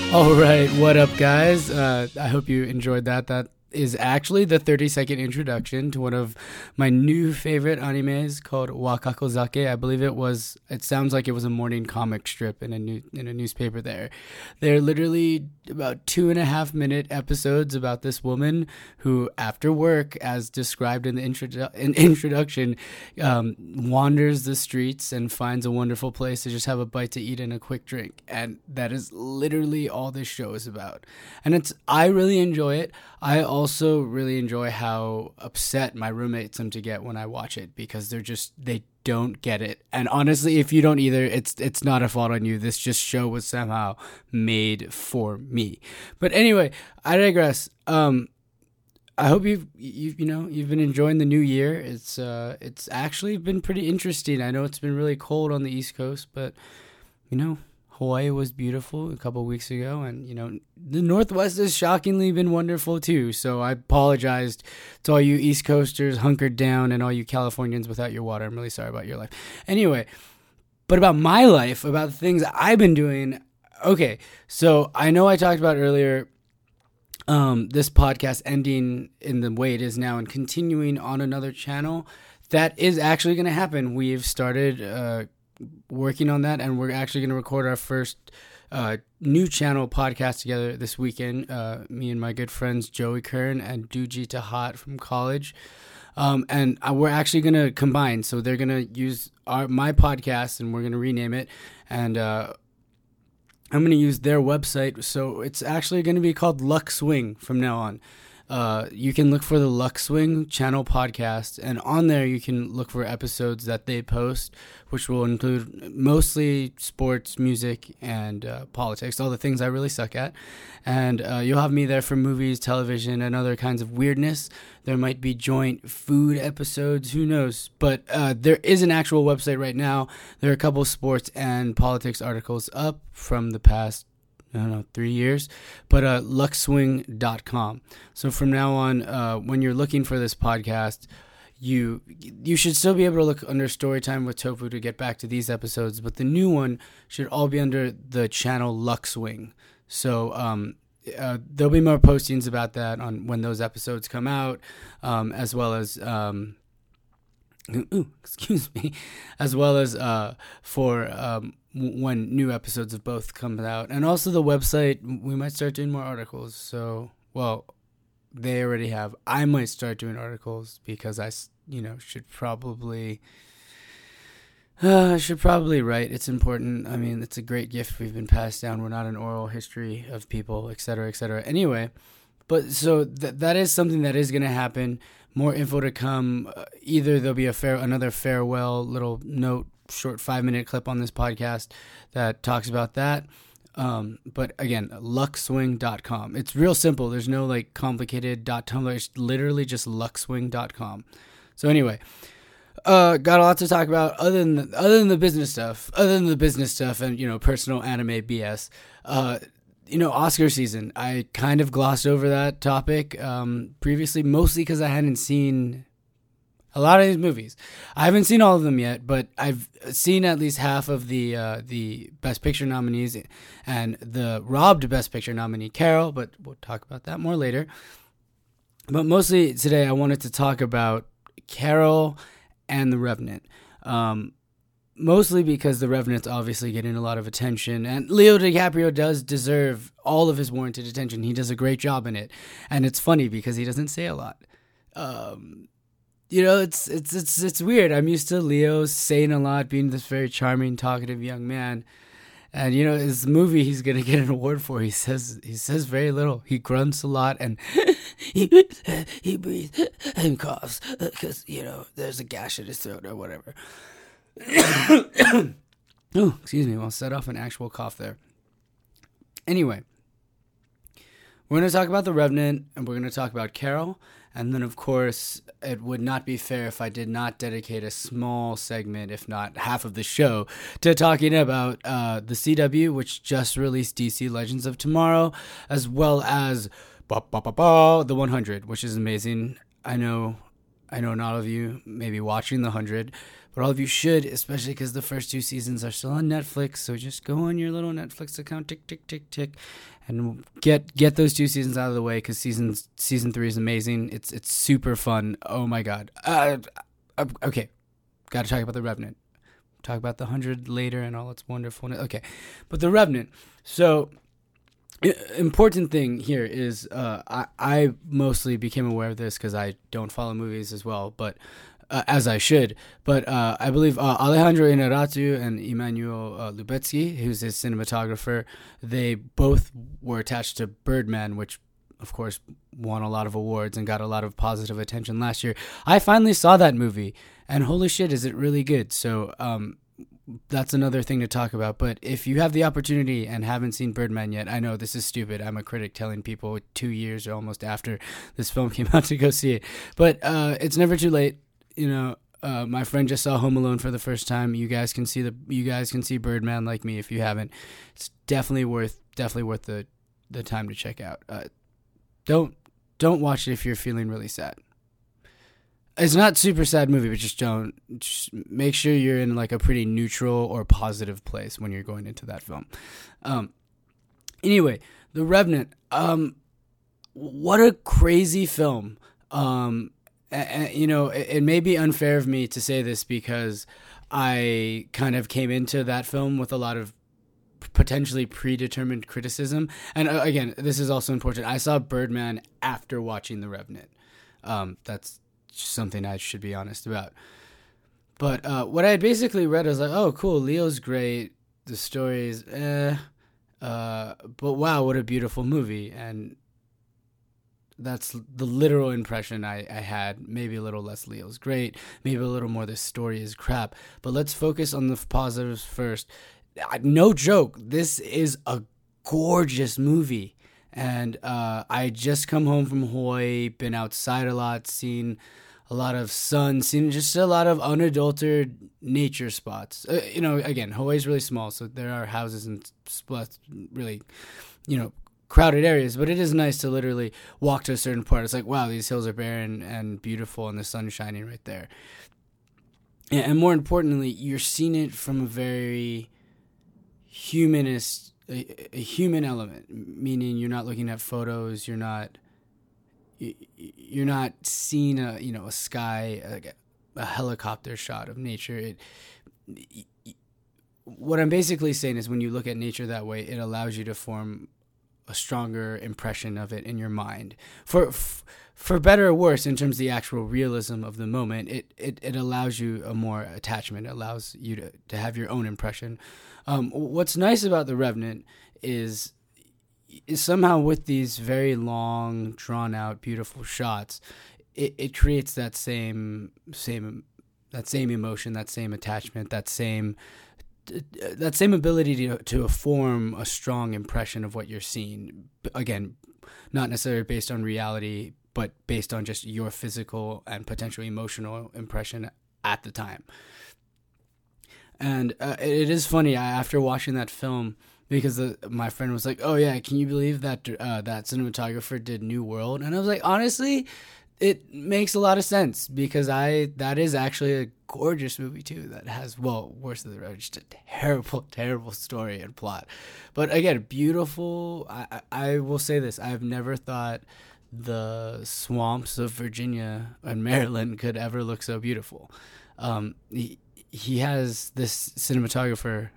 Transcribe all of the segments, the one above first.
All right, what up, guys? I hope you enjoyed that. That is actually the 30-second introduction to one of my new favorite animes called Wakakozake. I believe it sounds like it was a morning comic strip in a newspaper there. They're literally about 2.5-minute episodes about this woman who, after work, as described in the introduction, wanders the streets and finds a wonderful place to just have a bite to eat and a quick drink. And that is literally all this show is about. And I really enjoy it. I also really enjoy how upset my roommates seem to get when I watch it, because they don't get it. And honestly, if you don't either, it's not a fault on you. This show was somehow made for me. But anyway, I digress. I hope you've been enjoying the new year. It's actually been pretty interesting. I know it's been really cold on the East Coast, but Hawaii was beautiful a couple of weeks ago, and the Northwest has shockingly been wonderful too. So I apologized to all you East Coasters hunkered down and all you Californians without your water. I'm really sorry about your life. Anyway, but about my life, about the things I've been doing. Okay, so I know I talked about earlier this podcast ending in the way it is now and continuing on another channel. That is actually going to happen. We've started working on that, and we're actually going to record our first new channel podcast together this weekend. Me and my good friends Joey Kern and Duji Tahat from college, and we're actually going to combine. So they're going to use my podcast, and we're going to rename it, and I'm going to use their website. So it's actually going to be called Luck Swing from now on. You can look for the Luck Swing channel podcast, and on there you can look for episodes that they post, which will include mostly sports, music, and politics, all the things I really suck at. And you'll have me there for movies, television, and other kinds of weirdness. There might be joint food episodes, who knows? But there is an actual website right now. There are a couple sports and politics articles up from the past 3 years, but luckswing.com. So from now on, when you're looking for this podcast, you should still be able to look under Storytime with Tofu to get back to these episodes, but the new one should all be under the channel Luckswing. So there'll be more postings about that on when those episodes come out, as well as for when new episodes of both come out. And also the website, we might start doing more articles. So, well, they already have. I might start doing articles because I should probably write. It's important. I mean, it's a great gift we've been passed down. We're not an oral history of people, etc., etc. Anyway, but so that is something that is going to happen. More info to come. Either there'll be another farewell little note, short 5-minute clip on this podcast that talks about that. But again, luckswing.com. It's real simple. There's no complicated .tumblr. It's literally just luckswing.com. So anyway, got a lot to talk about other than the business stuff. Other than the business stuff and personal anime BS. Oscar season. I kind of glossed over that topic previously, mostly because I hadn't seen a lot of these movies. I haven't seen all of them yet, but I've seen at least half of the Best Picture nominees and the robbed Best Picture nominee, Carol, but we'll talk about that more later. But mostly today I wanted to talk about Carol and The Revenant. Mostly because The Revenant's obviously getting a lot of attention, and Leo DiCaprio does deserve all of his warranted attention. He does a great job in it, and it's funny because he doesn't say a lot. It's weird. I'm used to Leo saying a lot, being this very charming, talkative young man, and his movie he's gonna get an award for. He says very little. He grunts a lot, and he breathes and coughs because there's a gash in his throat or whatever. Oh, excuse me. I'll set off an actual cough there. Anyway, we're going to talk about The Revenant, and we're going to talk about Carol. And then, of course, it would not be fair if I did not dedicate a small segment, if not half of the show, to talking about the CW, which just released DC Legends of Tomorrow, as well as The 100, which is amazing. I know not all of you may be watching The 100, but all of you should, especially because the first 2 seasons are still on Netflix. So just go on your little Netflix account, tick tick tick tick, and get those 2 seasons out of the way, because season 3 is amazing. It's super fun. Oh my god. Okay, got to talk about The Revenant. Talk about The 100 later and all its wonderfulness. Okay, but The Revenant. So, important thing here is I mostly became aware of this because I don't follow movies as well, but as I should. But I believe Alejandro Inarritu and Emmanuel Lubezki, who's his cinematographer, they both were attached to Birdman, which of course won a lot of awards and got a lot of positive attention last year. I finally saw that movie, and holy shit, is it really good. So that's another thing to talk about. But if you have the opportunity and haven't seen Birdman yet, I know this is stupid. I'm a critic telling people 2 years or almost after this film came out to go see it. But it's never too late. You know, my friend just saw Home Alone for the first time. You guys can see Birdman like me if you haven't. It's definitely worth the time to check out. Don't watch it if you're feeling really sad. It's not super sad movie, but just make sure you're in like a pretty neutral or positive place when you're going into that film. Anyway, The Revenant. What a crazy film. You know, it may be unfair of me to say this because I kind of came into that film with a lot of potentially predetermined criticism. And again, this is also important. I saw Birdman after watching The Revenant. That's something I should be honest about. But what I had basically read was like, oh, cool, Leo's great. The story's but wow, what a beautiful movie. And that's the literal impression I had. Maybe a little less Leo's great. Maybe a little more this story is crap. But let's focus on the positives first. No joke, this is a gorgeous movie. And I just come home from Hawaii, been outside a lot, seen a lot of sun, seen just a lot of unadulterated nature spots. You know, again, Hawaii's really small, so there are houses and really, you know, crowded areas, but it is nice to literally walk to a certain part. It's like, wow, these hills are barren and beautiful and the sun's shining right there. And more importantly, you're seeing it from a very humanist, a human element, meaning you're not looking at photos, you're not seeing a sky, like a helicopter shot of nature. What I'm basically saying is when you look at nature that way, it allows you to form a stronger impression of it in your mind. For better or worse, in terms of the actual realism of the moment, it allows you a more attachment. It allows you to have your own impression. What's nice about The Revenant is somehow with these very long, drawn-out, beautiful shots, it creates that same emotion, that same attachment, that same ability to form a strong impression of what you're seeing. Again, not necessarily based on reality, but based on just your physical and potentially emotional impression at the time. And it is funny, after watching that film, because my friend was like, oh yeah, can you believe that that cinematographer did New World? And I was like, honestly, it makes a lot of sense, because that is actually a gorgeous movie too, that has, well, worse than the road, just a terrible story and plot. But again, beautiful. I will say this, I've never thought the swamps of Virginia and Maryland could ever look so beautiful. He has this cinematographer,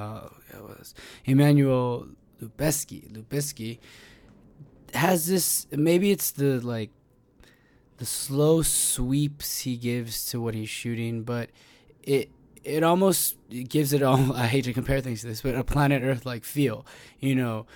Emmanuel Lubezki has this, maybe it's the slow sweeps he gives to what he's shooting, but it almost gives it all, I hate to compare things to this, but a Planet Earth-like feel. You know,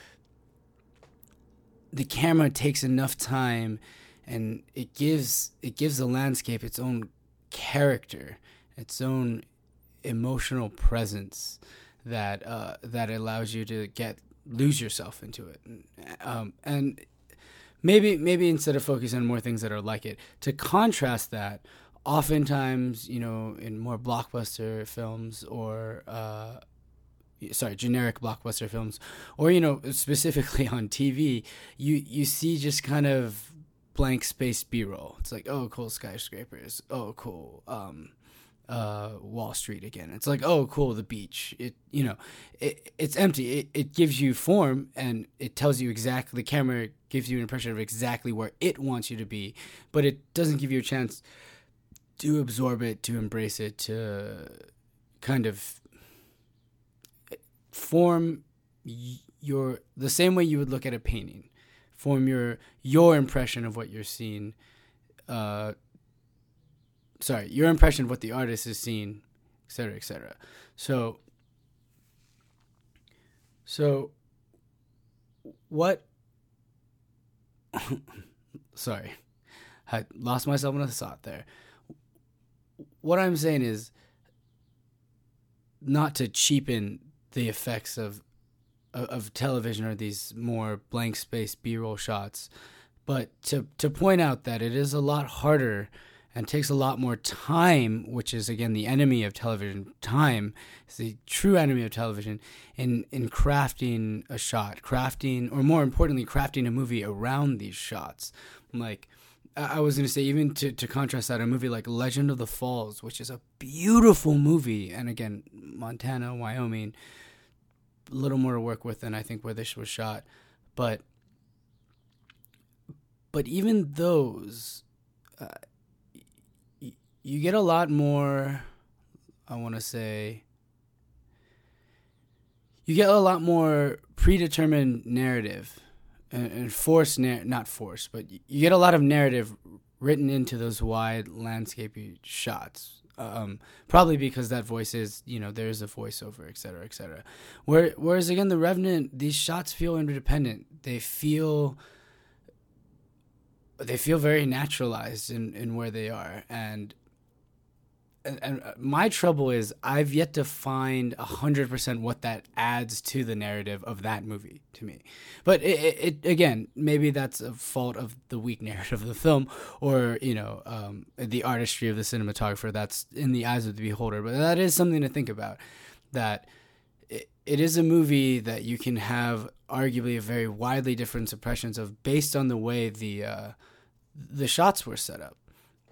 the camera takes enough time, and it gives the landscape its own character, its own emotional presence that allows you to lose yourself into it. And maybe instead of focusing on more things that are like it, to contrast that, oftentimes, you know, in more blockbuster films or generic blockbuster films, or, you know, specifically on TV, you see just kind of blank space B-roll. It's like, oh, cool skyscrapers. Oh, cool. Wall Street again. It's like, oh, cool, the beach. It's empty. It gives you form, and it tells you exactly. The camera gives you an impression of exactly where it wants you to be, but it doesn't give you a chance to absorb it, to embrace it, to kind of form the same way you would look at a painting, form your impression of what you're seeing. Your impression of what the artist is seeing, et cetera, et cetera. So what? Sorry, I lost myself in a thought there. What I'm saying is not to cheapen the effects of television or these more blank space B-roll shots, but to point out that it is a lot harder and takes a lot more time, which is, again, the enemy of television. Time is the true enemy of television in crafting a shot, or more importantly, crafting a movie around these shots. Like, I was going to say, even to contrast that, a movie like Legend of the Falls, which is a beautiful movie, and again, Montana, Wyoming, a little more to work with than I think where this was shot. But even those... you get a lot more, I want to say, you get a lot more predetermined narrative and not forced, but you get a lot of narrative written into those wide landscapey shots. Probably because that voice is, there's a voiceover, et cetera, et cetera. Whereas again, The Revenant, these shots feel independent. They feel very naturalized in where they are. And my trouble is I've yet to find 100% what that adds to the narrative of that movie to me. But it again, maybe that's a fault of the weak narrative of the film, or the artistry of the cinematographer. That's in the eyes of the beholder. But that is something to think about. That it is a movie that you can have arguably a very widely different impressions of based on the way the shots were set up.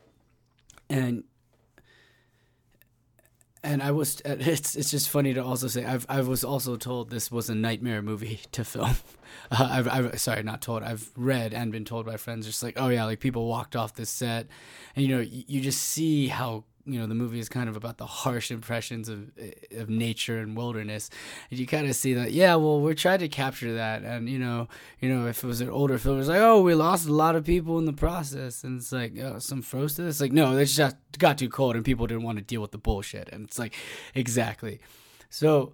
And I was, it's just funny to also say, I was also told this was a nightmare movie to film. I've read and been told by friends, just like, oh yeah, like people walked off this set, and you just see how, the movie is kind of about the harsh impressions of nature and wilderness. And you kind of see that, yeah, well, we're trying to capture that. And, if it was an older film, it's like, oh, we lost a lot of people in the process. And it's like, oh, some froze to this. It's like, no, they just got too cold and people didn't want to deal with the bullshit. And it's like, exactly. So,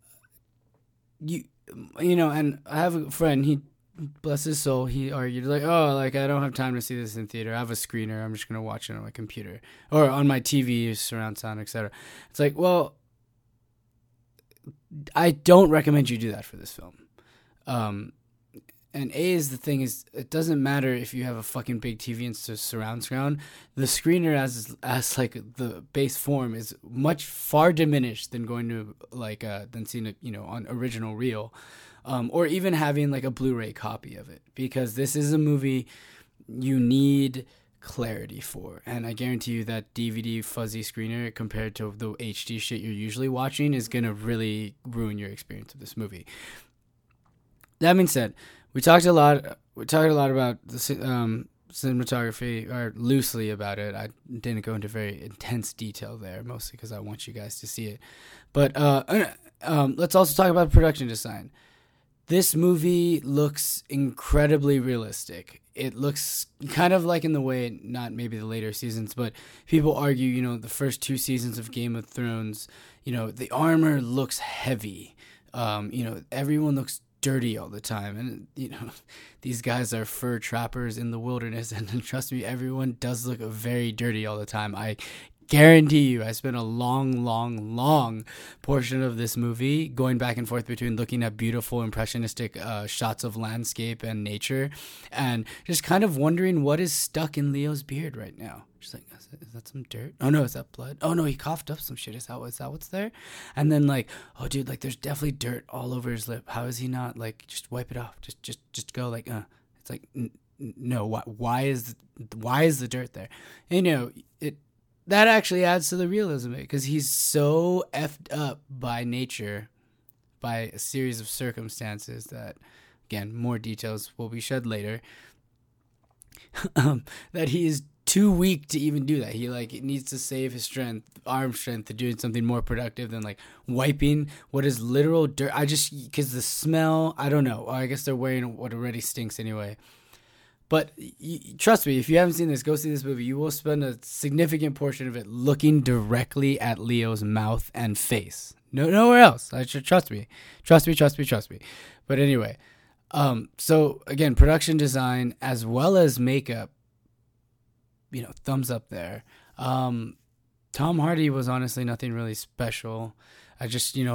and I have a friend, he, bless his soul, he argued like, oh, like I don't have time to see this in theater. I have a screener. I'm just gonna watch it on my computer or on my TV, surround sound, etc. It's like, well, I don't recommend you do that for this film. And the thing is, it doesn't matter if you have a fucking big TV and surround. The screener as like the base form is much far diminished than going to than seeing it, on original reel. Or even having like a Blu-ray copy of it, because this is a movie you need clarity for. And I guarantee you that DVD fuzzy screener compared to the HD shit you're usually watching is going to really ruin your experience of this movie. That being said, we talked a lot about the cinematography, or loosely about it. I didn't go into very intense detail there, mostly because I want you guys to see it. But let's also talk about production design. This movie looks incredibly realistic. It looks kind of like in the way, not maybe the later seasons, but people argue, the first 2 seasons of Game of Thrones, the armor looks heavy. Everyone looks dirty all the time. And, these guys are fur trappers in the wilderness. And trust me, everyone does look very dirty all the time. I guarantee you, I spent a long portion of this movie going back and forth between looking at beautiful impressionistic shots of landscape and nature, and just kind of wondering what is stuck in Leo's beard right now. Just like, is that some dirt? Oh no, is that blood? Oh no, he coughed up some shit. Is that what's there? And then like, oh dude, like there's definitely dirt all over his lip. How is he not like, just wipe it off? Just go like, It's like, no. Why is the dirt there? And, it. that actually adds to the realism of it, because he's so effed up by nature, by a series of circumstances that, again, more details will be shed later, that he is too weak to even do that. He like needs to save his strength, arm strength, to doing something more productive than like wiping what is literal dirt. Because the smell, I don't know. I guess they're wearing what already stinks anyway. But trust me, if you haven't seen this, go see this movie. You will spend a significant portion of it looking directly at Leo's mouth and face. Nowhere else. Trust me. Trust me. But anyway, so again, production design as well as makeup, thumbs up there. Tom Hardy was honestly nothing really special. I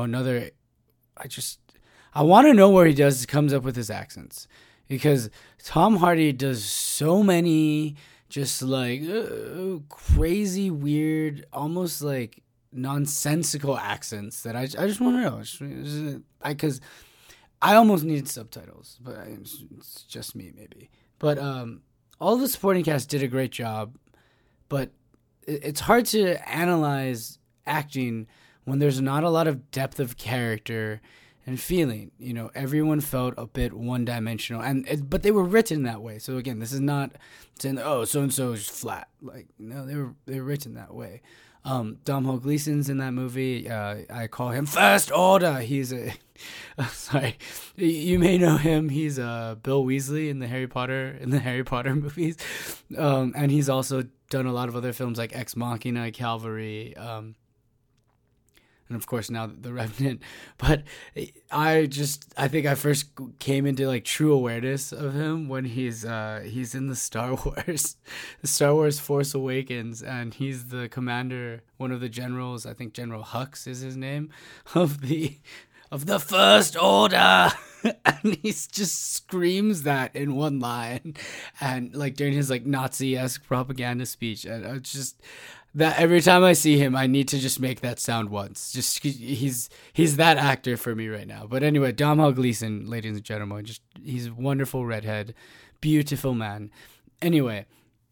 want to know where he comes up with his accents. Because Tom Hardy does so many just like crazy, weird, almost like nonsensical accents that I just want to know. Because I almost needed subtitles, but it's just me maybe. But all the supporting cast did a great job, but it's hard to analyze acting when there's not a lot of depth of character and feeling. Everyone felt a bit one-dimensional, but they were written that way. So again, this is not saying, oh, so-and-so is flat. Like, no, they were written that way. Domhnall Gleeson's in that movie. I call him First Order. He's sorry, you may know him. He's Bill Weasley in the Harry Potter movies, and he's also done a lot of other films like Ex Machina, Calvary, and of course now The Revenant. But I think I first came into like true awareness of him when he's in the Star Wars Force Awakens, and he's the commander, one of the generals. I think General Hux is his name, of the First Order. And he just screams that in one line, and like during his like Nazi-esque propaganda speech. And I just, that every time I see him, I need to just make that sound once. Just he's that actor for me right now. But anyway, Domhnall Gleeson, ladies and gentlemen, he's a wonderful redhead, beautiful man. Anyway,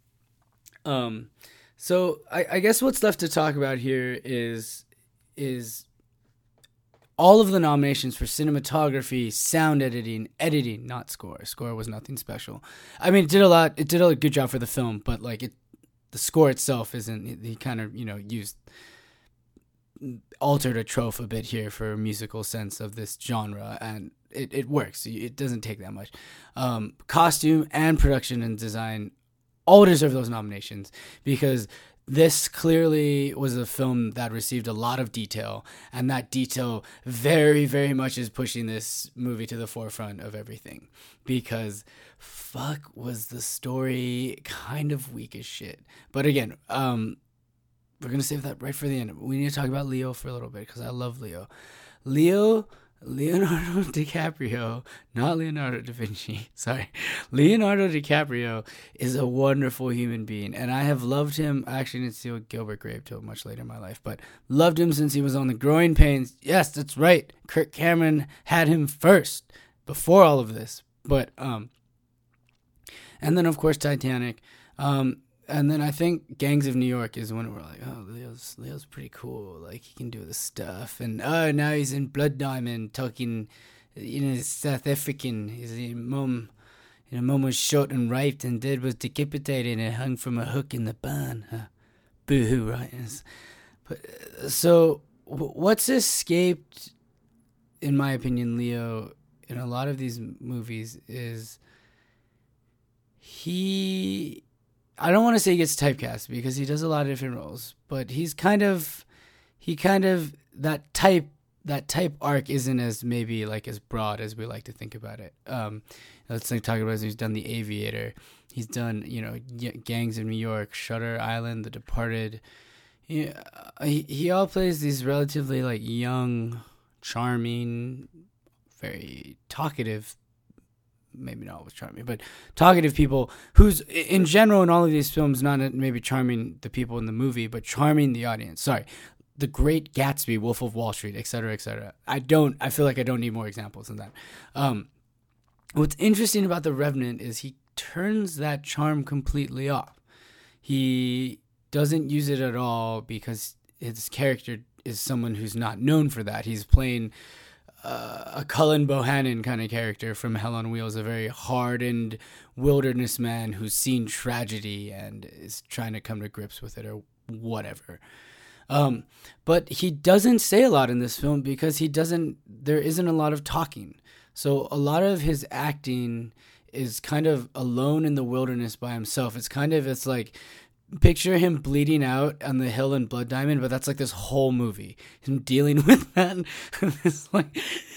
so I guess what's left to talk about here is all of the nominations for cinematography, sound editing, not score. Score was nothing special. I mean, it did a good job for the film, but like the score itself isn't. He kind of altered a trope a bit here for a musical sense of this genre, and it works. It doesn't take that much. Costume and production and design all deserve those nominations, because this clearly was a film that received a lot of detail, and that detail very, very much is pushing this movie to the forefront of everything, because fuck was the story kind of weak as shit. But again, we're going to save that right for the end. We need to talk about Leo for a little bit, because I love Leo. Leonardo DiCaprio, not Leonardo da Vinci, sorry. Leonardo DiCaprio is a wonderful human being, and I have loved him. I actually didn't see Gilbert Grape till much later in my life, but loved him since he was on The Growing Pains. Yes, that's right. Kirk Cameron had him first, before all of this. But, and then of course Titanic. And then I think Gangs of New York is when we're like, oh, Leo's pretty cool. Like, he can do this stuff. And now he's in Blood Diamond talking, South African. Mom was shot and raped, and Dad was decapitated and hung from a hook in the barn. Boo-hoo, right? But so what's escaped, in my opinion, Leo, in a lot of these movies is I don't want to say he gets typecast, because he does a lot of different roles, but that type arc isn't as maybe like as broad as we like to think about it. Let's talk about, he's done The Aviator, he's done Gangs of New York, Shutter Island, The Departed. He all plays these relatively like young, charming, very talkative, maybe not always charming, but talkative people who's in general in all of these films not maybe charming the people in the movie, but charming the audience. Sorry, The Great Gatsby, Wolf of Wall Street, etc., etc. I feel like I don't need more examples than that. What's interesting about The Revenant is he turns that charm completely off. He doesn't use it at all because his character is someone who's not known for that. He's playing a Cullen Bohannon kind of character from Hell on Wheels, a very hardened wilderness man who's seen tragedy and is trying to come to grips with it or whatever. But he doesn't say a lot in this film because there isn't a lot of talking. So a lot of his acting is kind of alone in the wilderness by himself. It's like, picture him bleeding out on the hill in Blood Diamond, but that's like this whole movie. Him dealing with that. It's like,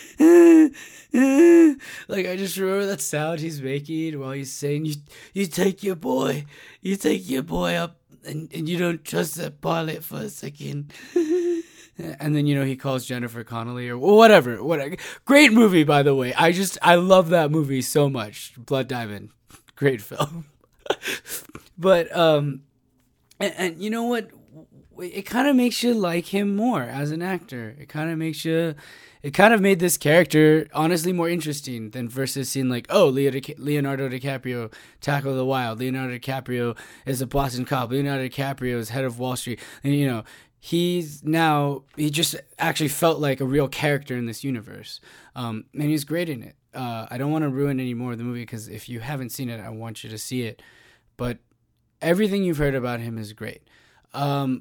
like, I just remember that sound he's making while he's saying, you take your boy up and you don't trust that pilot for a second. And then, he calls Jennifer Connelly or whatever. Great movie, by the way. I love that movie so much. Blood Diamond. Great film. But, and you know what? It kind of makes you like him more as an actor. It kind of made this character honestly more interesting than versus seeing like, oh, Leonardo DiCaprio tackle the wild. Leonardo DiCaprio is a Boston cop. Leonardo DiCaprio is head of Wall Street. And, he just actually felt like a real character in this universe. And he's great in it. I don't want to ruin any more of the movie because if you haven't seen it, I want you to see it. But everything you've heard about him is great. But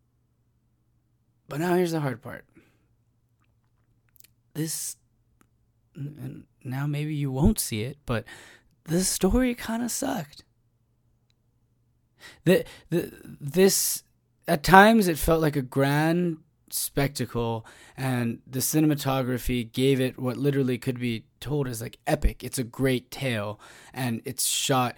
now here's the hard part. And now maybe you won't see it, but the story kind of sucked. This at times it felt like a grand spectacle, and the cinematography gave it what literally could be told as like epic. It's a great tale, and it's shot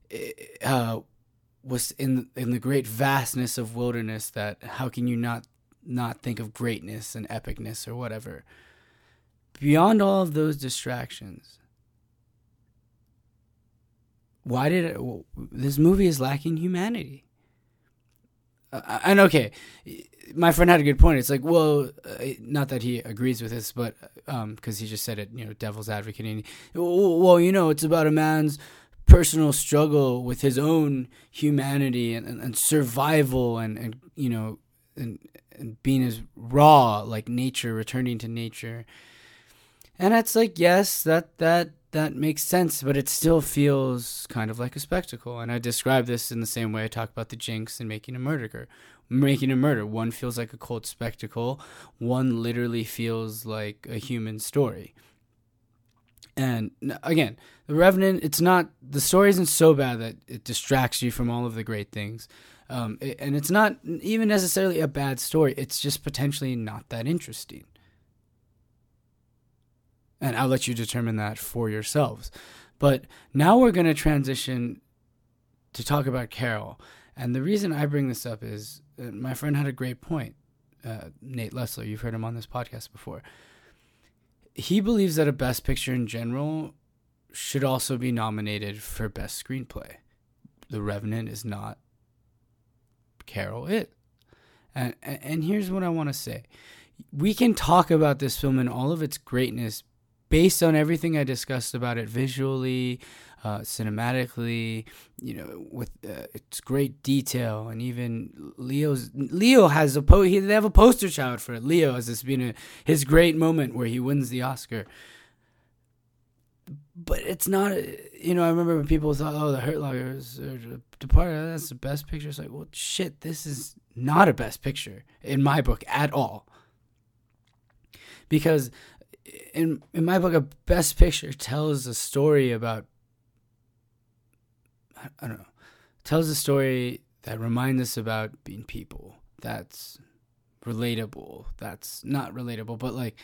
was in the great vastness of wilderness. That how can you not think of greatness and epicness or whatever? Beyond all of those distractions, this movie is lacking humanity. And okay, my friend had a good point. It's like, well, not that he agrees with this, but because he just said it, devil's advocating. Well, it's about a man's personal struggle with his own humanity and survival and being as raw like nature, returning to nature. And it's like, yes, that makes sense, but it still feels kind of like a spectacle. And I describe this in the same way I talk about the Jinx and Making a Murder. One feels like a cult spectacle. One literally feels like a human story. And again, The Revenant, the story isn't so bad that it distracts you from all of the great things. And it's not even necessarily a bad story. It's just potentially not that interesting. And I'll let you determine that for yourselves. But now we're going to transition to talk about Carol. And the reason I bring this up is my friend had a great point. Nate Lessler, you've heard him on this podcast before. He believes that a Best Picture in general should also be nominated for Best Screenplay. The Revenant is not. Carol is. And here's what I want to say. We can talk about this film in all of its greatness based on everything I discussed about it visually, cinematically, with its great detail, and even Leo has they have a poster child for it. Leo has this being his great moment where he wins the Oscar. But it's not, I remember when people thought, oh, The Hurt Locker is Departed, that's the Best Picture. It's like, well, shit, this is not a Best Picture in my book at all. Because in my book, a Best Picture tells a story about, I don't know, tells a story that reminds us about being people. That's relatable. That's not relatable, but like,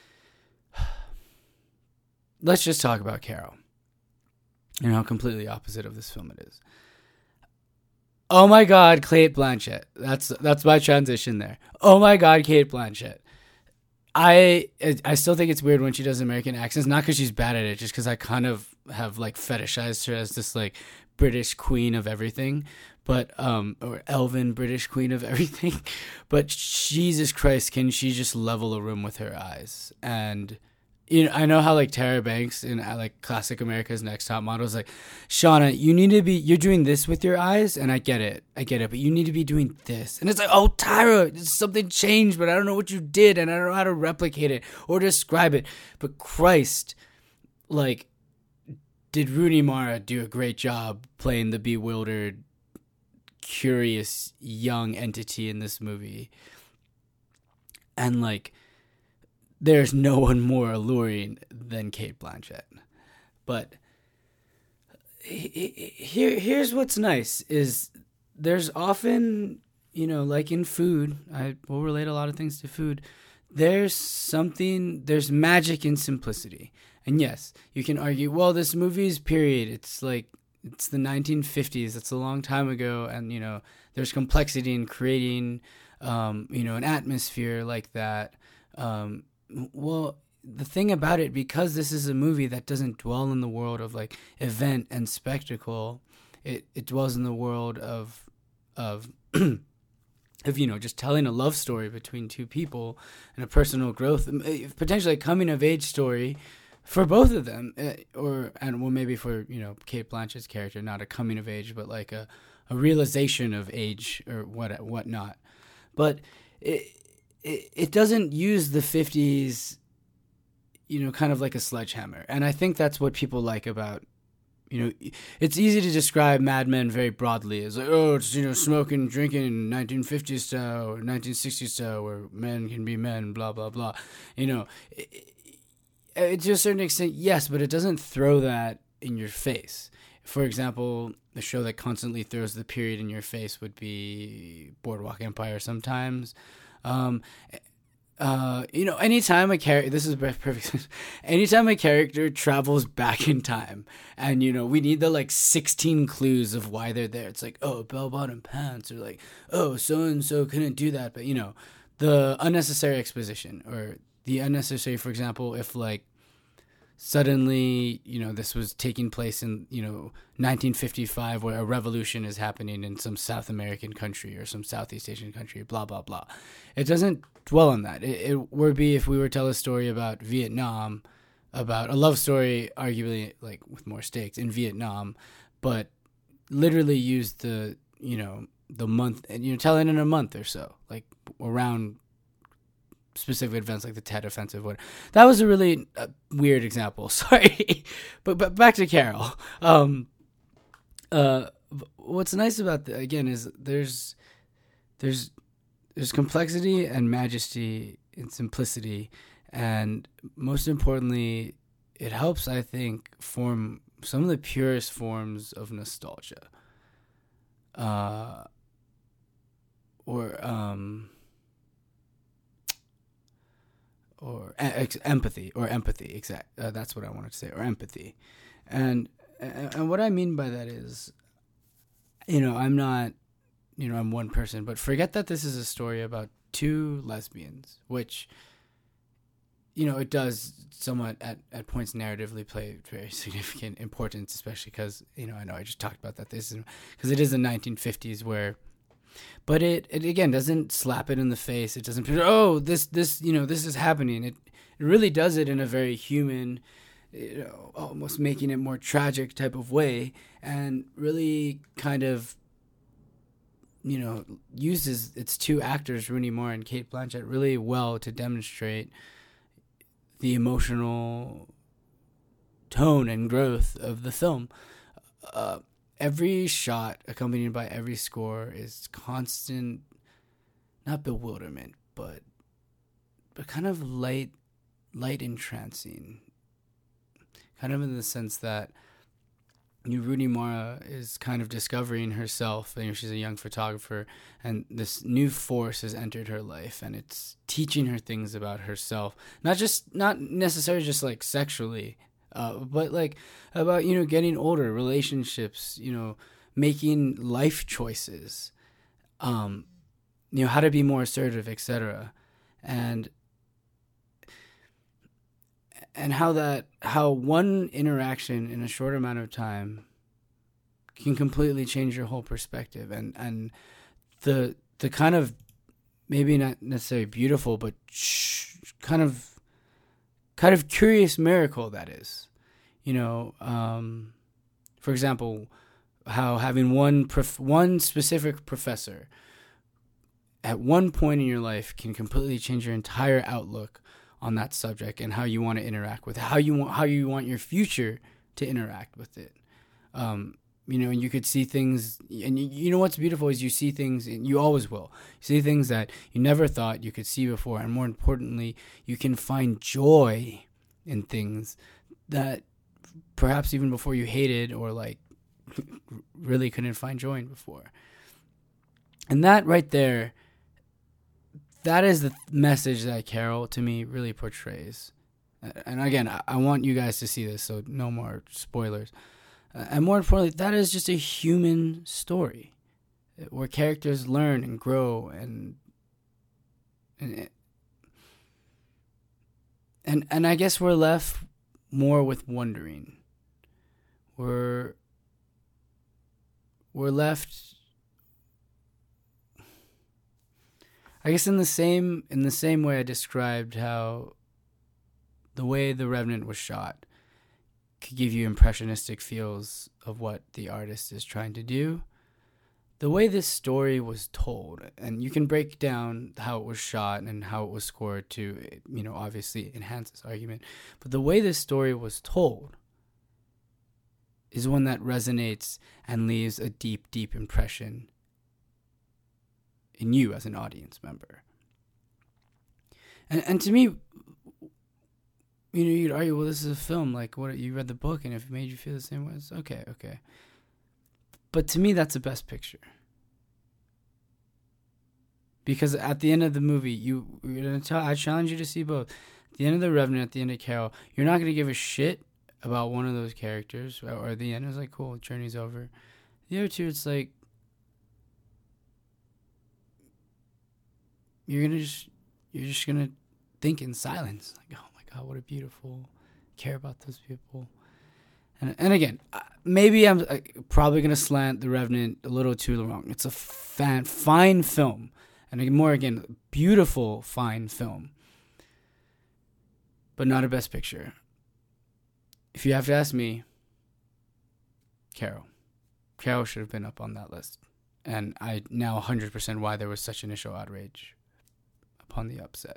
let's just talk about Carol and how completely opposite of this film it is. Oh my God, Cate Blanchett. That's my transition there. Oh my God, Cate Blanchett. I still think it's weird when she does American accents, not because she's bad at it, just because I kind of have like fetishized her as this like British queen of everything, but or elven British queen of everything. But Jesus Christ, can she just level a room with her eyes? And I know how like Tara Banks in like Classic America's Next Top Model is like, Shauna, you're doing this with your eyes, and I get it, but you need to be doing this. And it's like, oh, Tyra, something changed, but I don't know what you did, and I don't know how to replicate it or describe it. But Christ, like, did Rooney Mara do a great job playing the bewildered, curious young entity in this movie? And like, there's no one more alluring than Cate Blanchett. But here's what's nice is there's often, like in food, I will relate a lot of things to food. There's magic in simplicity. And yes, you can argue, well, this movie's period, it's the 1950s. It's a long time ago. And, there's complexity in creating, an atmosphere like that. Well, the thing about it, because this is a movie that doesn't dwell in the world of like event and spectacle, it dwells in the world of just telling a love story between two people and a personal growth, potentially a coming of age story for both of them, maybe for Cate Blanchett's character, not a coming of age, but like a realization of age or whatnot. But it doesn't use the 50s, kind of like a sledgehammer. And I think that's what people like about, it's easy to describe Mad Men very broadly as like, oh, it's, smoking, drinking, 1950s style or 1960s style where men can be men, blah, blah, blah. To a certain extent, yes, but it doesn't throw that in your face. For example, the show that constantly throws the period in your face would be Boardwalk Empire sometimes. Anytime a character, this is perfect. Anytime a character travels back in time and, we need the like 16 clues of why they're there. It's like, oh, bell-bottom pants, or like, oh, so-and-so couldn't do that. But, the unnecessary exposition or the unnecessary, for example, if like suddenly, this was taking place in, 1955 where a revolution is happening in some South American country or some Southeast Asian country, blah, blah, blah. It doesn't dwell on that. It would be if we were to tell a story about Vietnam, about a love story, arguably like with more stakes in Vietnam, but literally use the month and, tell it in a month or so, like around specific events like the Tet Offensive. That was a really weird example. Sorry, but back to Carol. What's nice about again is there's complexity and majesty and simplicity, and most importantly, it helps, I think, form some of the purest forms of nostalgia, or empathy, that's what I wanted to say, or empathy. And what I mean by that is, I'm not, I'm one person, but forget that this is a story about two lesbians, which, it does somewhat at points narratively play very significant importance, especially because, I know I just talked about that. This is because it is the 1950s but it again doesn't slap it in the face. It doesn't, oh, this this is happening. It really does it in a very human, almost making it more tragic type of way, and really kind of, uses its two actors, Rooney Mara and Cate Blanchett, really well to demonstrate the emotional tone and growth of the film. Every shot accompanied by every score is constant, not bewilderment, but kind of light entrancing. Kind of in the sense that Rooney Mara is kind of discovering herself. She's a young photographer, and this new force has entered her life, and it's teaching her things about herself. Not necessarily just like sexually, but like about, getting older, relationships, making life choices, how to be more assertive, etc. And how one interaction in a short amount of time can completely change your whole perspective. And the kind of, maybe not necessarily beautiful, but kind of kind of curious miracle that is. For example, how having one specific professor at one point in your life can completely change your entire outlook on that subject and how you want to interact with it, how you want your future to interact with it. And you could see things, and what's beautiful is you see things, and you always will. You see things that you never thought you could see before, and more importantly, you can find joy in things that perhaps even before you hated or like really couldn't find joy in before. And that right there, that is the message that Carol, to me, really portrays. And again, I want you guys to see this, so no more spoilers. And more importantly, that is just a human story where characters learn and grow and I guess we're left more with wondering. We're left, I guess, in the same way I described how the way The Revenant was shot could give you impressionistic feels of what the artist is trying to do. The way this story was told, and you can break down how it was shot and how it was scored to, obviously enhance this argument, but the way this story was told is one that resonates and leaves a deep, deep impression in you as an audience member. And to me, you'd argue, well, this is a film. Like, what, you read the book, and if it made you feel the same way, it's okay. But to me, that's the best picture. Because at the end of the movie, I challenge you to see both. At the end of The Revenant, at the end of Carol, you're not going to give a shit about one of those characters. Or at the end, it's like, cool, journey's over. The other two, it's like, you're just going to think in silence. Like, oh my God, what a beautiful, care about those people. And again, maybe I'm probably going to slant The Revenant a little too long. It's a fine film. And again, beautiful, fine film. But not a best picture. If you have to ask me, Carol should have been up on that list. And I now 100% why there was such initial outrage upon the upset.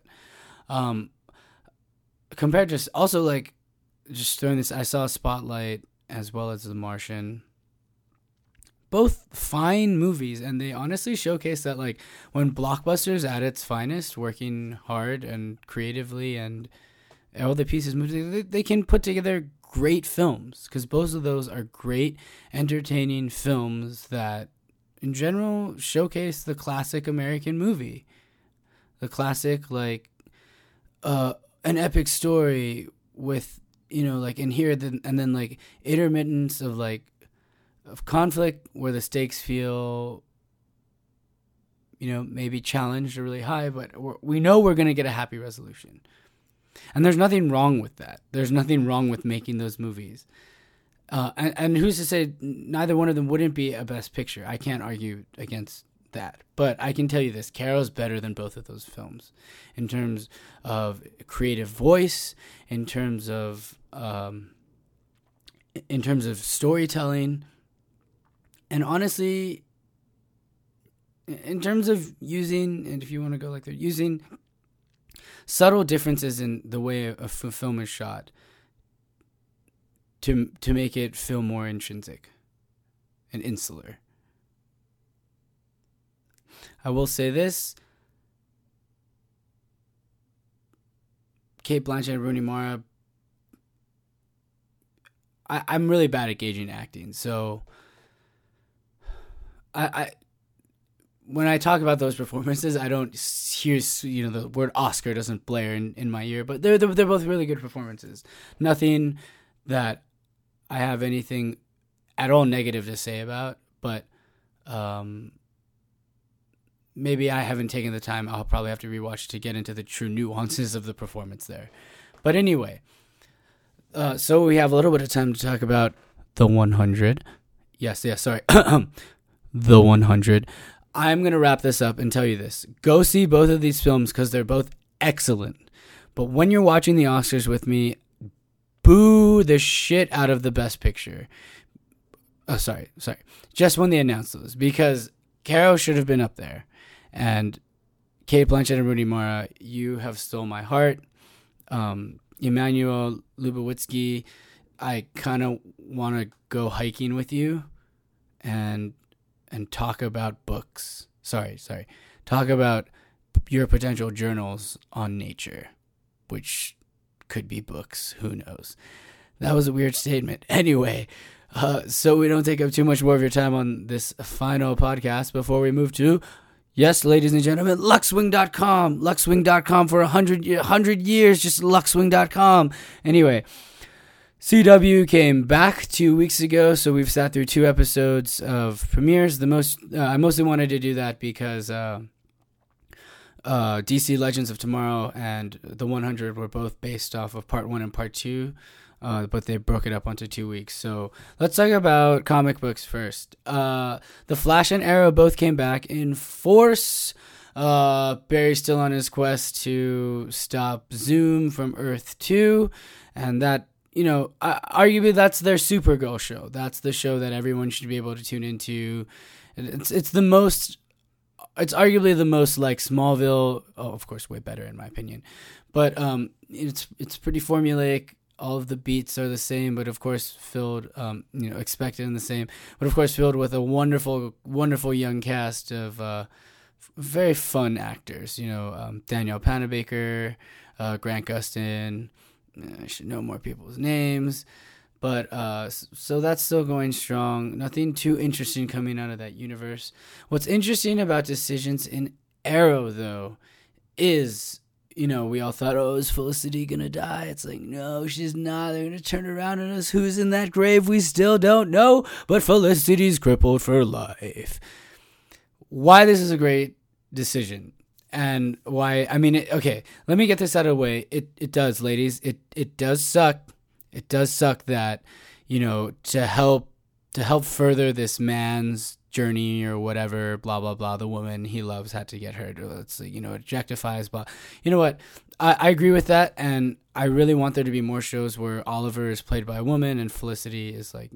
Compared to also, like, just throwing this, I saw Spotlight as well as The Martian. Both fine movies, and they honestly showcase that, like, when blockbusters at its finest, working hard and creatively and all the pieces moving, they can put together great films, because both of those are great, entertaining films that, in general, showcase the classic American movie. The classic, like, an epic story with, like, and then, like, intermittence of, like, of conflict where the stakes feel, maybe challenged or really high, but we know we're going to get a happy resolution. And there's nothing wrong with that. There's nothing wrong with making those movies. And who's to say neither one of them wouldn't be a best picture? I can't argue against that. But I can tell you this, Carol's better than both of those films in terms of creative voice, in terms of storytelling, and honestly, in terms of using, and if you want to go like they're using subtle differences in the way a film is shot to make it feel more intrinsic and insular. I will say this. Cate Blanchett and Rooney Mara, I'm really bad at gauging acting, so I when I talk about those performances, I don't hear, the word Oscar doesn't blare in my ear, but they're both really good performances. Nothing that I have anything at all negative to say about, but maybe I haven't taken the time. I'll probably have to rewatch to get into the true nuances of the performance there. But anyway, so we have a little bit of time to talk about The 100. Yes, sorry. The 100. I'm going to wrap this up and tell you this. Go see both of these films because they're both excellent. But when you're watching the Oscars with me, boo the shit out of the Best Picture. Oh, sorry. Just when they announced those, because Caro should have been up there, and Cate Blanchett and Rooney Mara, you have stole my heart. Emmanuel Lubowitsky, I kind of want to go hiking with you, and talk about books. Talk about your potential journals on nature, which could be books. Who knows? That was a weird statement. Anyway, so we don't take up too much more of your time on this final podcast before we move to, yes, ladies and gentlemen, Luxwing.com. Luxwing.com for 100 years, just Luxwing.com. Anyway, CW came back 2 weeks ago, so we've sat through 2 episodes of premieres. I mostly wanted to do that because DC Legends of Tomorrow and The 100 were both based off of Part 1 and Part 2, but they broke it up onto 2 weeks. So let's talk about comic books first. The Flash and Arrow both came back in force. Barry's still on his quest to stop Zoom from Earth 2, and that, arguably that's their Supergirl show. That's the show that everyone should be able to tune into. It's arguably the most like Smallville. Oh, of course, way better in my opinion. But it's pretty formulaic. All of the beats are the same, but of course filled, expected in the same. But of course filled with a wonderful, wonderful young cast of very fun actors. Danielle Panabaker, Grant Gustin. I should know more people's names. But so that's still going strong. Nothing too interesting coming out of that universe. What's interesting about Decisions in Arrow, though, is, we all thought, is Felicity going to die? It's like, no, she's not. They're going to turn around on us. Who's in that grave? We still don't know. But Felicity's crippled for life. Why this is a great decision. And why, okay, let me get this out of the way. It does, ladies. It does suck. It does suck that, to help further this man's journey or whatever, blah, blah, blah, the woman he loves had to get hurt. It's, objectifies, blah. You know what? I agree with that, and I really want there to be more shows where Oliver is played by a woman and Felicity is like,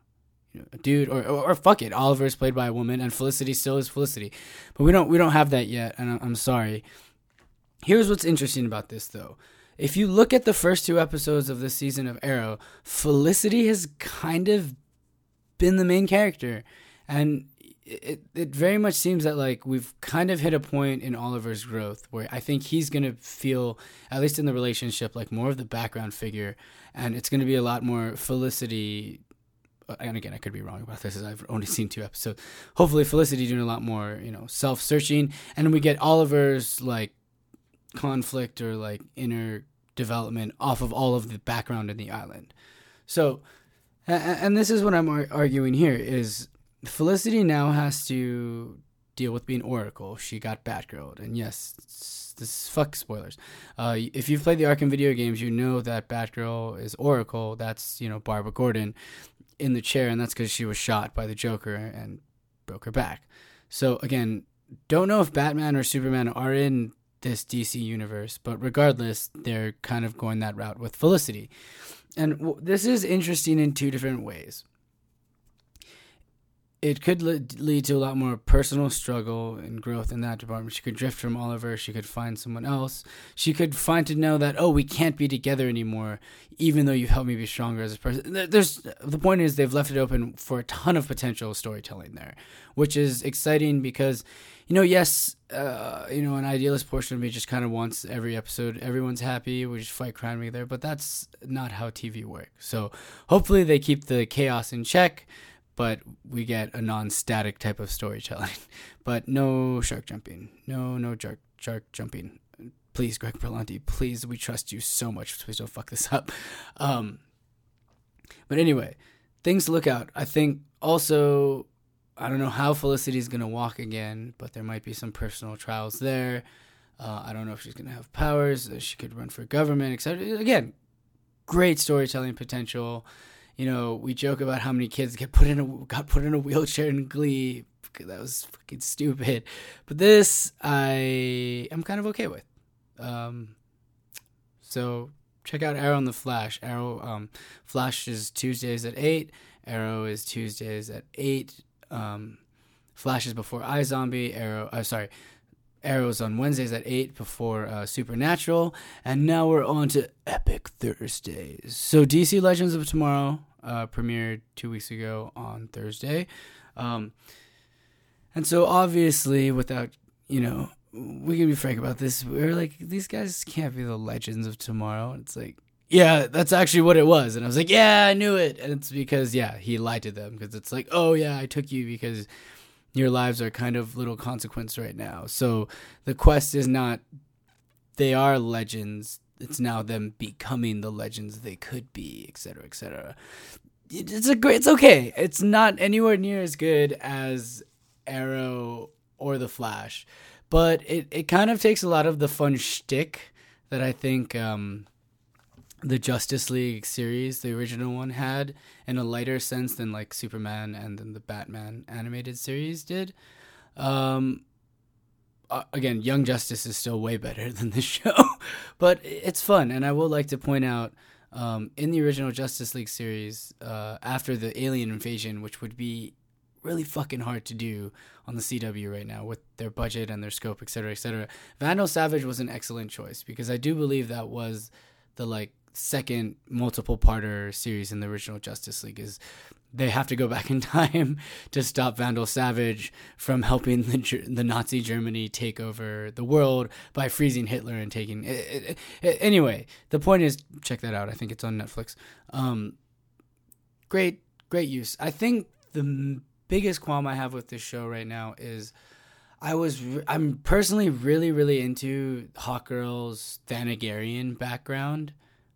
a dude, or fuck it, Oliver is played by a woman and Felicity still is Felicity. But we don't have that yet, and I'm sorry. Here's what's interesting about this, though. If you look at the first 2 episodes of this season of Arrow, Felicity has kind of been the main character. And it very much seems that like we've kind of hit a point in Oliver's growth where I think he's going to feel, at least in the relationship, like more of the background figure. And it's going to be a lot more Felicity. And again, I could be wrong about this as I've only seen 2 episodes. Hopefully Felicity doing a lot more, self-searching. And we get Oliver's like conflict or like inner development off of all of the background in the island. So, and this is what I'm arguing here is Felicity now has to deal with being Oracle. She got Batgirled, and yes, this fuck spoilers. If you've played the Arkham video games, you know that Batgirl is Oracle. That's Barbara Gordon in the chair, and that's because she was shot by the Joker and broke her back. So again, don't know if Batman or Superman are in this DC universe, but regardless, they're kind of going that route with Felicity. And this is interesting in 2 different ways. It could lead to a lot more personal struggle and growth in that department. She could drift from Oliver. She could find someone else. She could find to know that, we can't be together anymore, even though you've helped me be stronger as a person. The point is they've left it open for a ton of potential storytelling there, which is exciting because, yes, an idealist portion of me just kind of wants every episode, everyone's happy, we just fight crime together, but that's not how TV works. So hopefully they keep the chaos in check, but we get a non-static type of storytelling. But no shark jumping. No shark jumping. Please, Greg Berlanti, please, we trust you so much. Please don't fuck this up. But anyway, things to look out. I think also, I don't know how Felicity's going to walk again, but there might be some personal trials there. I don't know if she's going to have powers. She could run for government, etc. Again, great storytelling potential. We joke about how many kids got put in a wheelchair in Glee. That was fucking stupid. But this, I am kind of okay with. So check out Arrow and the Flash. Flash is Tuesdays at 8. Arrow is Tuesdays at 8. Flash is before iZombie. Arrow's on Wednesdays at 8 before Supernatural. And now we're on to Epic Thursdays. So DC Legends of Tomorrow premiered 2 weeks ago on Thursday. And so obviously, without, we can be frank about this, we're like, these guys can't be the Legends of Tomorrow. And it's like, yeah, that's actually what it was. And I was like, yeah, I knew it. And it's because, he lied to them. Because it's like, oh, yeah, I took you because your lives are kind of little consequence right now. So the quest is not they are legends. It's now them becoming the legends they could be, etc., etc. It's okay. It's not anywhere near as good as Arrow or The Flash, but it kind of takes a lot of the fun shtick that I think the Justice League series, the original one, had in a lighter sense than like Superman and then the Batman animated series did. Again, Young Justice is still way better than the show, but it's fun. And I would like to point out, in the original Justice League series, after the alien invasion, which would be really fucking hard to do on the CW right now with their budget and their scope, etc., etc., Vandal Savage was an excellent choice because I do believe that was the second multiple parter series in the original Justice League. Is they have to go back in time to stop Vandal Savage from helping the Nazi Germany take over the world by freezing Hitler and taking it. Anyway, the point is, check that out. I think it's on Netflix. Great use. I think the biggest qualm I have with this show right now is I'm personally really, really into Hawkgirl's Thanagarian background.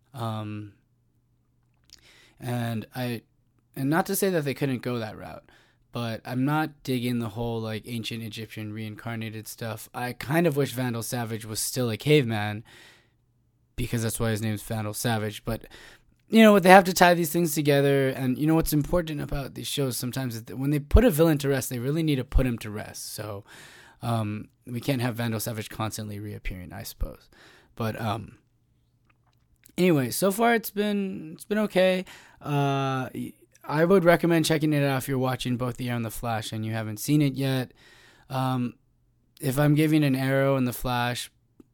And not to say that they couldn't go that route, but I'm not digging the whole ancient Egyptian reincarnated stuff. I kind of wish Vandal Savage was still a caveman because that's why his name's Vandal Savage. But they have to tie these things together. And what's important about these shows sometimes is that when they put a villain to rest, they really need to put him to rest. So we can't have Vandal Savage constantly reappearing, I suppose. But anyway, so far it's been okay. I would recommend checking it out if you're watching both The Arrow and The Flash and you haven't seen it yet. If I'm giving an Arrow and The Flash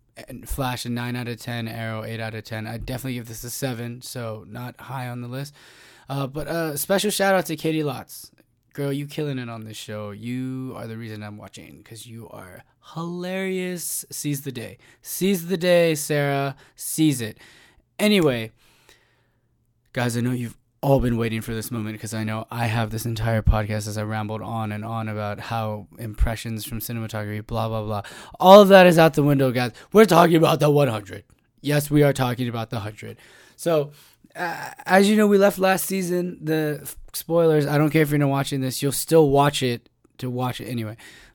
a 9 out of 10, Arrow 8 out of 10, I'd definitely give this a 7, so not high on the list. But special shout out to Katie Lotz. Girl, you killing it on this show. You are the reason I'm watching because you are hilarious. Seize the day. Seize the day, Sarah. Seize it. Anyway, guys, I know you've all been waiting for this moment because I know I have this entire podcast as I rambled on and on about how impressions from cinematography, blah, blah, blah. All of that is out the window, guys. We're talking about the 100. Yes, we are talking about the 100. So, as you know, we left last season. The spoilers, I don't care if you're not watching this. You'll still watch it to watch it anyway.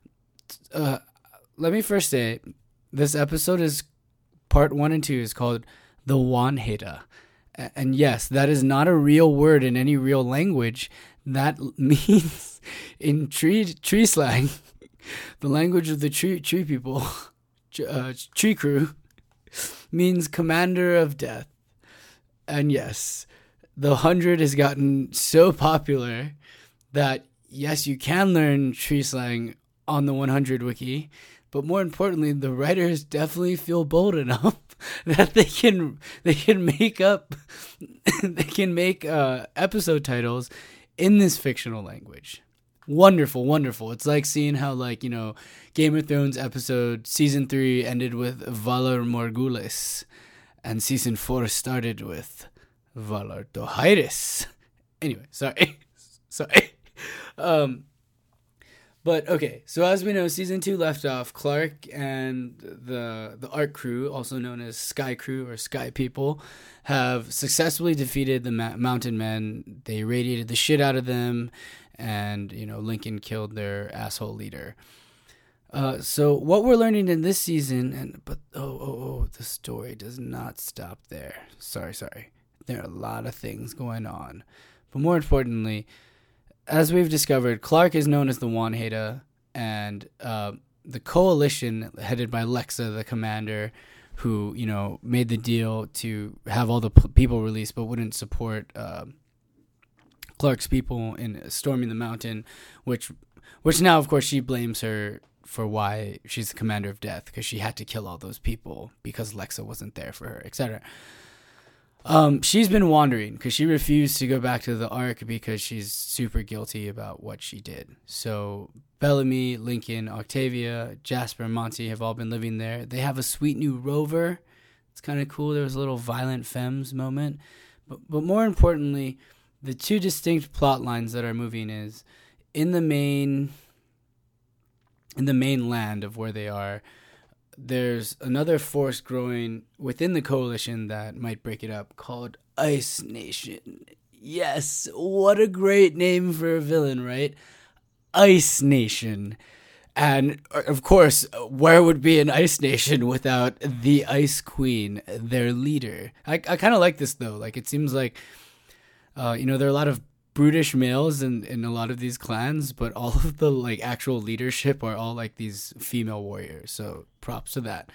Let me first say, this episode is part 1 and 2 is called The Wanheda. And yes, that is not a real word in any real language. That means in tree slang, the language of the tree people, tree crew, means commander of death. And yes, the 100 has gotten so popular that yes, you can learn tree slang on the 100 wiki, but more importantly, the writers definitely feel bold enough that they can make episode titles in this fictional language. Wonderful, wonderful. It's like seeing how Game of Thrones episode season 3 ended with Valar Morghulis, and season 4 started with Valar Dohaeris. Anyway, sorry. But okay, so as we know, season 2 left off. Clark and the Ark Crew, also known as Sky Crew or Sky People, have successfully defeated the Mountain Men. They irradiated the shit out of them, and Lincoln killed their asshole leader. So what we're learning in this season, the story does not stop there. Sorry. There are a lot of things going on, but more importantly, as we've discovered, Clark is known as the Wanheda, and the coalition headed by Lexa, the commander, who, you know, made the deal to have all the people released but wouldn't support Clark's people in storming the mountain, which now, of course, she blames her for why she's the commander of death, because she had to kill all those people because Lexa wasn't there for her, etc. She's been wandering because she refused to go back to the Ark because she's super guilty about what she did. So Bellamy, Lincoln, Octavia, Jasper, and Monty have all been living there. They have a sweet new rover. It's kind of cool. There was a little violent femmes moment. But more importantly, the two distinct plot lines that are moving is in the main land of where they are, there's another force growing within the coalition that might break it up called Ice Nation. Yes, what a great name for a villain, right? Ice Nation. And, of course, where would be an Ice Nation without the Ice Queen, their leader? I kind of like this, though. Like, it seems like, there are a lot of brutish males in a lot of these clans, but all of the like actual leadership are all like these female warriors, so props to that.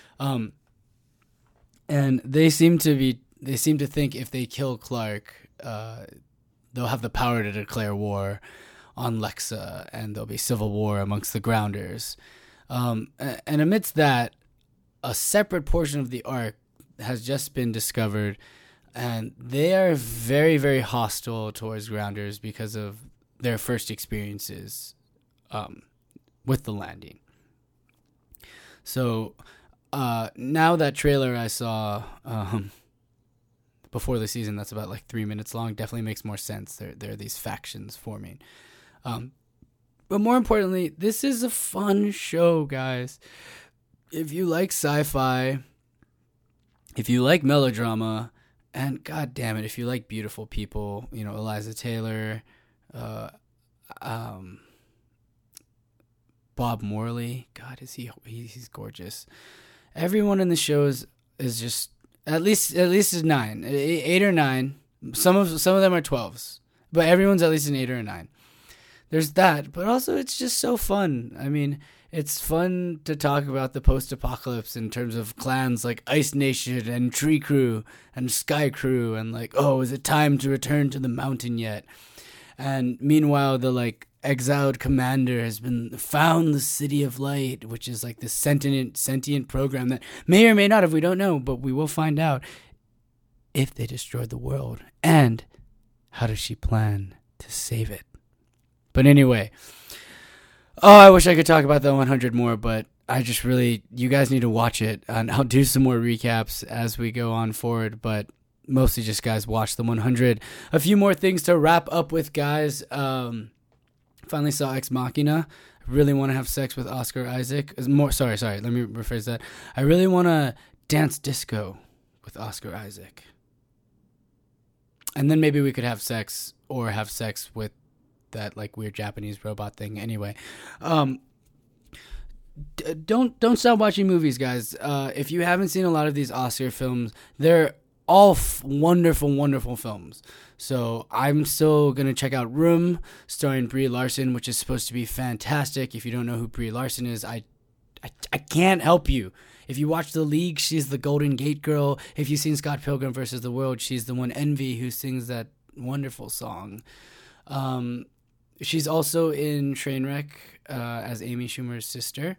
And they seem to think if they kill Clark, they'll have the power to declare war on Lexa, and there'll be civil war amongst the Grounders. And amidst that, a separate portion of the Ark has just been discovered, and they are very, very hostile towards Grounders because of their first experiences with the landing. So now that trailer I saw before the season, that's about like 3 minutes long, definitely makes more sense. There are these factions forming. But more importantly, this is a fun show, guys. If you like sci-fi, if you like melodrama, and god damn it, if you like beautiful people, Eliza Taylor, Bob Morley, God, he's gorgeous. Everyone in the show is just at least is 9, 8 or 9. Some of them are 12s, but everyone's at least an 8 or a 9. There's that, but also it's just so fun. I mean, it's fun to talk about the post-apocalypse in terms of clans like Ice Nation and Tree Crew and Sky Crew, and like, oh, is it time to return to the mountain yet? And meanwhile, the like exiled commander has been found the City of Light, which is like this sentient program that may or may not have, we don't know, but we will find out if they destroyed the world. And how does she plan to save it? But anyway, I wish I could talk about the 100 more, but you guys need to watch it, and I'll do some more recaps as we go on forward, but mostly just, guys, watch the 100. A few more things to wrap up with, guys. Finally saw Ex Machina. I really want to have sex with Oscar Isaac. Sorry, let me rephrase that. I really want to dance disco with Oscar Isaac. And then maybe we could have sex, or have sex with that like weird Japanese robot thing. Anyway, don't stop watching movies, guys. If you haven't seen a lot of these Oscar films, they're all wonderful, wonderful films. So I'm still gonna check out Room, starring Brie Larson, which is supposed to be fantastic. If you don't know who Brie Larson is, I can't help you. If you watch The League, she's the Golden Gate Girl. If you've seen Scott Pilgrim vs. the World, she's the one Envy who sings that wonderful song. She's also in Trainwreck as Amy Schumer's sister.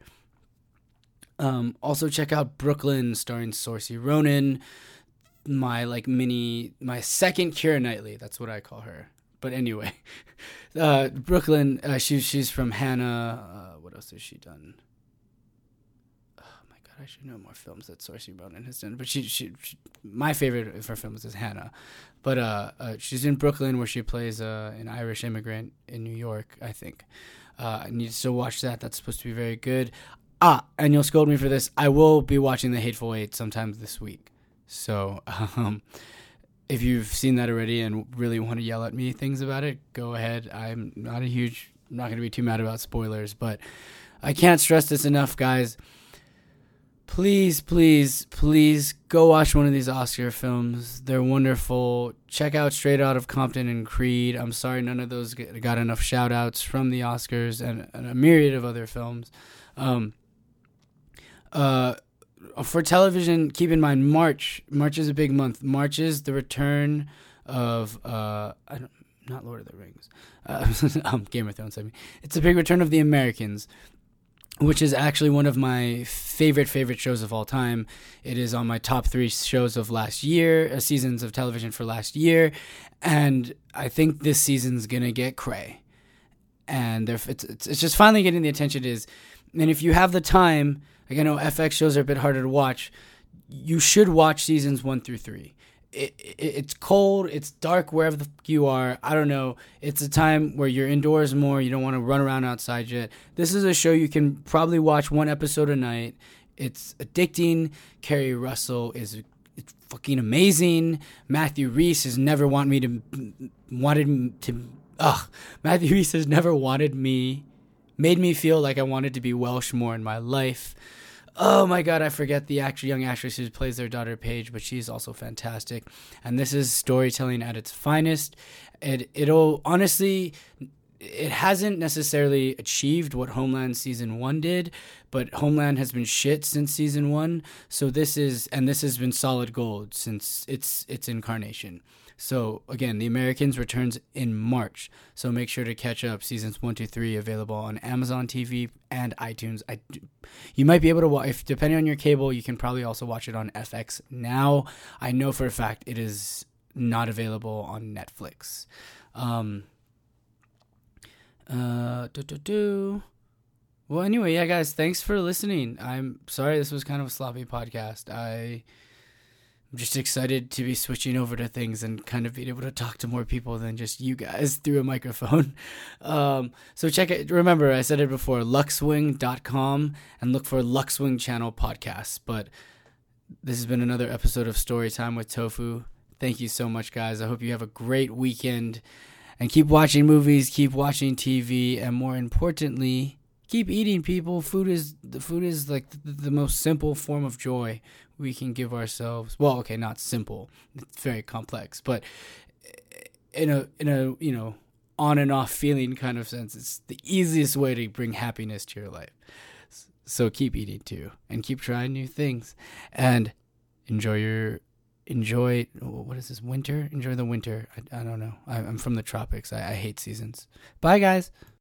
Also check out Brooklyn, starring Saoirse Ronan. My second Keira Knightley. That's what I call her. But anyway, Brooklyn. She's from Hannah. What else has she done? Oh my God, I should know more films that Saoirse Ronan has done. But she my favorite of her films is Hannah. But she's in Brooklyn, where she plays an Irish immigrant in New York, I think. I need to still watch that. That's supposed to be very good. And you'll scold me for this. I will be watching The Hateful Eight sometime this week. So if you've seen that already and really want to yell at me things about it, go ahead. I'm not going to be too mad about spoilers, but I can't stress this enough, guys. Please, please, please go watch one of these Oscar films. They're wonderful. Check out Straight Outta Compton and Creed. I'm sorry none of those got enough shout-outs from the Oscars, and a myriad of other films. for television, keep in mind March. March is a big month. March is the return of not Lord of the Rings, Game of Thrones. I mean, it's a big return of The Americans, which is actually one of my favorite shows of all time. It is on my top 3 shows of last year, seasons of television for last year, and I think this season's gonna get cray. And it's just finally getting the attention it is. And if you have the time, like I know FX shows are a bit harder to watch, you should watch seasons 1 through 3. It's cold, it's dark wherever the fuck you are. I don't know. It's a time where you're indoors more. You don't want to run around outside yet. This is a show you can probably watch 1 episode a night. It's addicting. Kerry Russell is fucking amazing. Matthew Rhys has never Matthew Rhys has never made me feel like I wanted to be Welsh more in my life. Oh my God, I forget the young actress who plays their daughter Paige, but she's also fantastic. And this is storytelling at its finest. It'll honestly, it hasn't necessarily achieved what Homeland season 1 did, but Homeland has been shit since season 1. So this has been solid gold since its incarnation. So again, The Americans returns in March. So make sure to catch up. Seasons 1 to 3 available on Amazon TV and iTunes. You might be able to watch, if depending on your cable, you can probably also watch it on FX now. I know for a fact it is not available on Netflix. Well, anyway, yeah, guys, thanks for listening. I'm sorry this was kind of a sloppy podcast. I'm just excited to be switching over to things and kind of being able to talk to more people than just you guys through a microphone. So check it. Remember, I said it before, luxwing.com, and look for Luxwing Channel podcasts. But this has been another episode of Storytime with Tofu. Thank you so much, guys. I hope you have a great weekend. And keep watching movies, keep watching TV, and more importantly, keep eating, people. Food is like the most simple form of joy we can give ourselves. Well, okay, not simple. It's very complex, but in a on and off feeling kind of sense, it's the easiest way to bring happiness to your life. So keep eating too, and keep trying new things, and enjoy what is this, winter? Enjoy the winter. I don't know. I'm from the tropics. I hate seasons. Bye, guys.